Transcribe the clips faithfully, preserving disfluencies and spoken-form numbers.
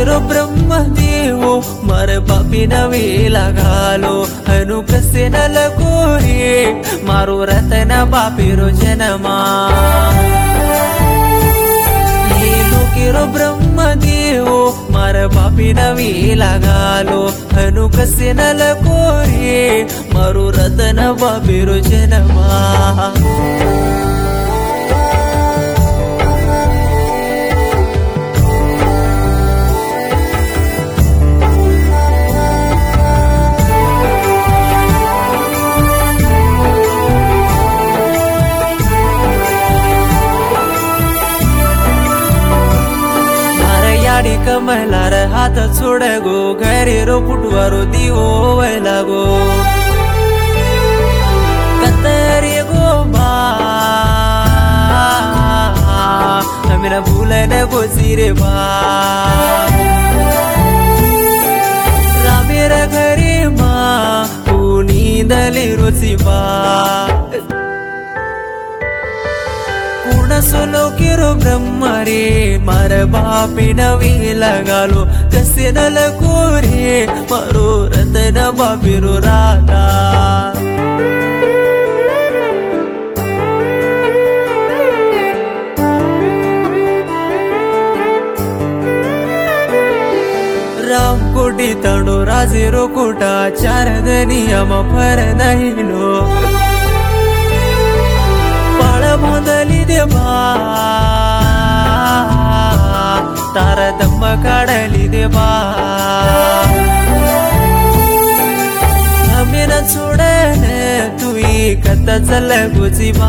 કેરો બ્રહ્મ દેવો મારે બાપી નવી લગાલો હનુ કસે ન લગો રે મારો રતન બાપીરો જન્મા એલો કેરો બ્રહ્મ દેવો મારે બાપી નવી લગાલો હનુ કસે ન લગો રે મારો રતન બાપીરો જન્મા कमलार हात छोड़ गो घरे रो फुटवारो दीवो वैला गो कतरे गो बा हमेरा भूले न गो सिरे बा रामेरा घरे माँ नींदले रोसी बा सोलो केरो ब्रह्म रे मार बापी नवी लगालो कसे न लगो रे मारो रतन बापीरो राधा राम कोटी तड़ो राजे रो कोटा चार दनिया में फर नहीं लो मोदली देवा तार दम काढली देवा हमें न छोड़ने तू कत चल गुजीबा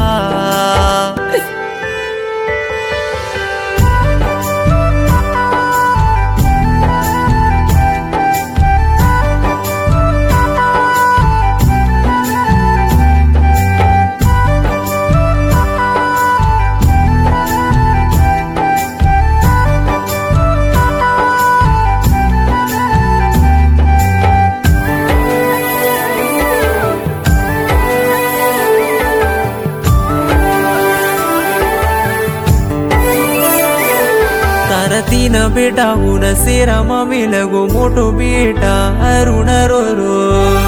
तीन बेटा हून सेरा मामी लगो मोटो बेटा अरुण रो रो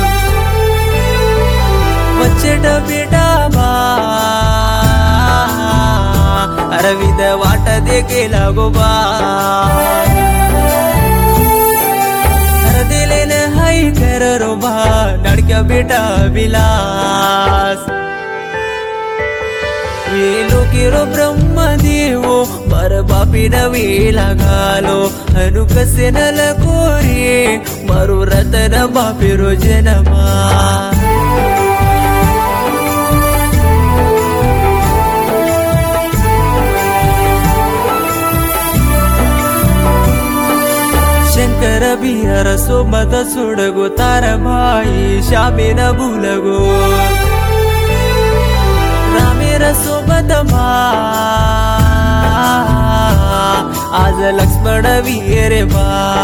वच्चेट बेटा बा अरविंद वाट देखे लगो बा दिले न हाई कर रो बा नड़क्या बेटा विलास येलो केरो ब्रह्म देवो मार बापी नवी लगालो हनु कसे न लगो रे मारो रतन बापीरो जन्मा शंकर बिहार सोबत सोडगो तार भाई श्यामे न भूलगो रामेरा सोबत मा आज लक्ष्मण वीर बा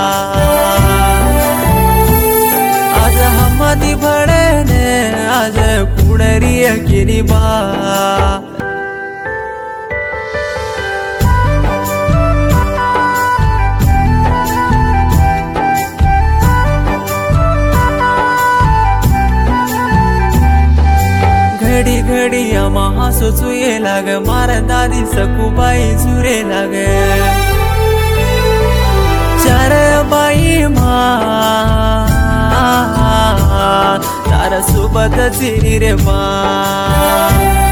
आज हमदी भड़ने आज कुणरी अकिरी बा घड़ी घड़ी आमा हसो चुये लाग मार दादी सकुबाई जुरे लाग चार बाई माँ तारा सोबत चिरी रे माँ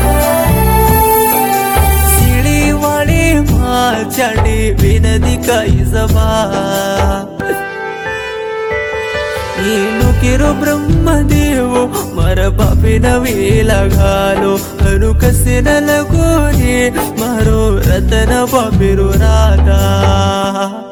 सीढ़ी वाली माँ चढ़ी विनदी काई जबा येलो केरो ब्रह्म देवो मार बापी नवी लगालो हनु कसे न लगो रे मारो रतन बापीरो राधा।